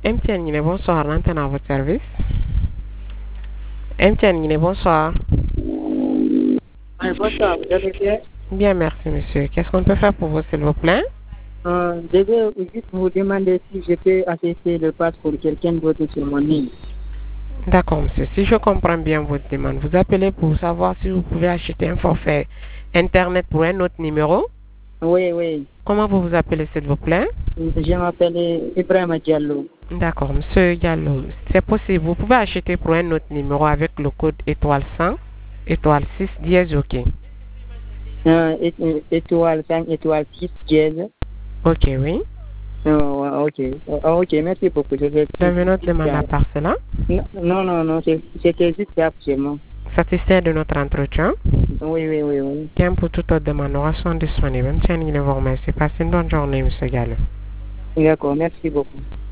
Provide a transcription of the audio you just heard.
MTN Guinée, bonsoir. L'antenne à votre service. MTN Guinée, bonsoir. Bonsoir, vous allez bien? Bien, merci, monsieur. Qu'est-ce qu'on peut faire pour vous, s'il vous plaît? Je vais juste vous demander si je peux assister le pass pour quelqu'un d'autre sur mon ligne. D'accord, monsieur. Si je comprends bien votre demande, vous appelez pour savoir si vous pouvez acheter un forfait Internet pour un autre numéro? Oui, oui. Comment vous vous appelez, s'il vous plaît? Je m'appelle Ibrahima Diallo. D'accord, monsieur Diallo. C'est possible. Vous pouvez acheter pour un autre numéro avec le code étoile 100, étoile 6, dièse, OK. Étoile 5, étoile 6, dièse. OK, oui. Ok, merci beaucoup. Vous avez notre demande à part cela? Non, c'était juste actuellement. Satisfait de notre entretien? Oui. Bien, pour toute autre demande, nous restons disponibles. Tiens, il vous remercie. Passez une bonne journée, monsieur Diallo. D'accord, merci beaucoup.